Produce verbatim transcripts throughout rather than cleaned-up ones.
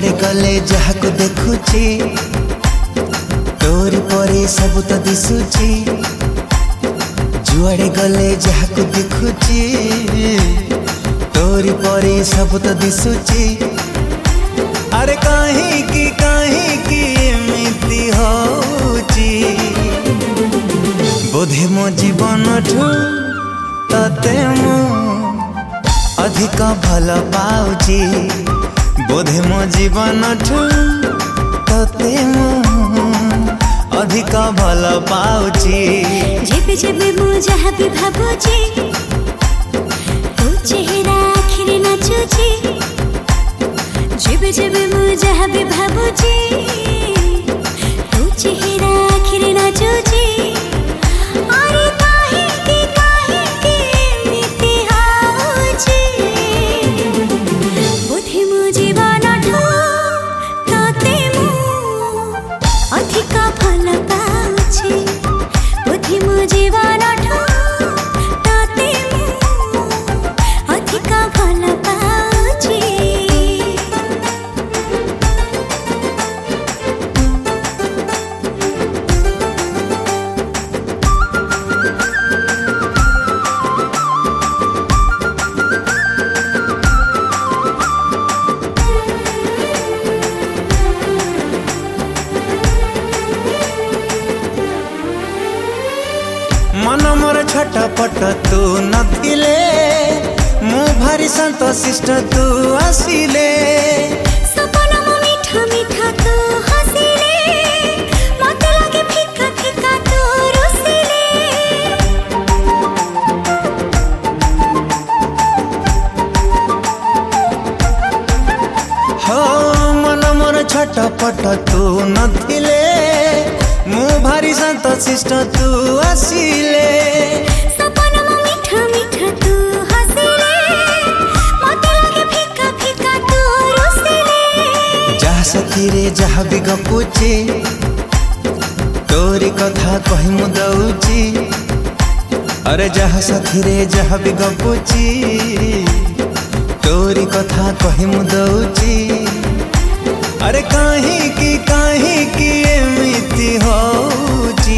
जुआड़े गले जहाँ को देखुची तोरी परे सब तो दिशुची जुआड़े गले जहाँ को देखुची तोरी परे सब तो दिशुची अरे कहीं की कहीं की एमिति होची बोधे मो जीवन ठू तते मु अधिक भल पाउची बोधे मो जीवन ठू तते मु अधिक भल पाउची जेबे जेबे मु जहाँ भी भाबुची तो चेहरा आखिरे नाचुची जेबे जेबे मु जहाँ भी भाबुची तो चेहरा आखिरे नाचुची अरे काहे की काहे की एमिति होची बोधे मु जीवन ठू तते मु अधिक भल पाउची बोधे मु जीवन ठू तते मु अधिक भल पाउची मन मोर छटपट तू नथिले मु भारी संतोषिष्ट तू आसिले सपना मो मीठा मीठा तू हसिले मते लागे फिका फिका तू रुसिले हो मन मोर छटपट तू नथिले मु भारी संतोषिष्ट तू आसिले सपना मो मीठा मीठा तू हसिले मते लागे फिका फिका तू रुसिले जहाँ साथी रे जहाँ भी गपुची तोरी कथा कही मु दउची अरे जहाँ साथी रे जहाँ भी गपुची तोरी कथा कही मु दउची अरे कहीं की कहीं की एमिति होची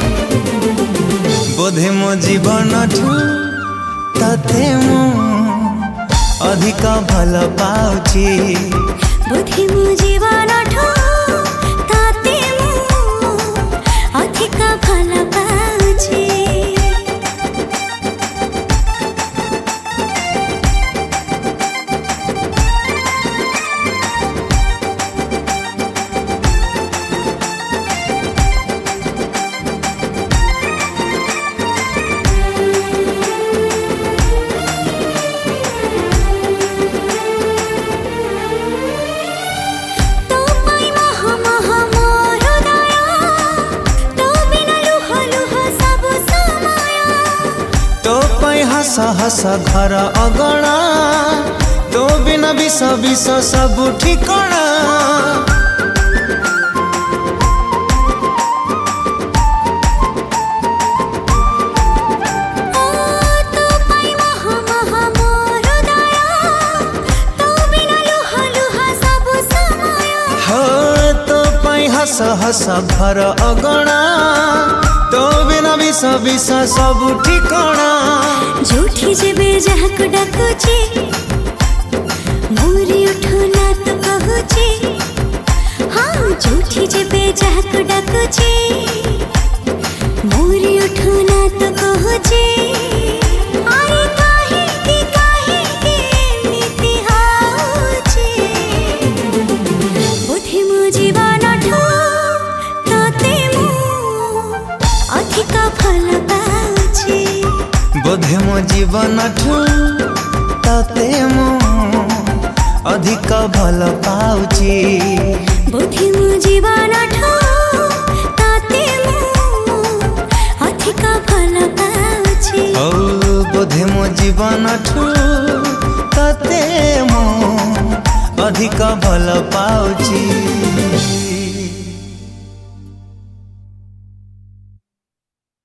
बोधे मो जीवन ठू तते मु अधिक भल पाउची बोधे मु जीवन ठू तते मु अधिक भल पाउची हस हस घर अगणा तो बिना विष विष सब ठिकणा हस हस घर अगणा तो बिना विष विष सब ठिकणा जोठी जेबे जहाँ को डाकुची मोरी उठो ना तो कहूची हाँ जोठी जेबे जहाँ को डाकुची मोरी उठो ना तो कहूची अरे काहे की काहे की एमिति होची बोधे मु जीवन ठू तते मु अधिक भल पाउची बोधे मो जीवन ठू तते मु अधिक भल पाउची बोधे मु जीवन ठू तते मु अधिक भल पाउची ओ बोधे मो जीवन ठू तते मु अधिक भल पाउची।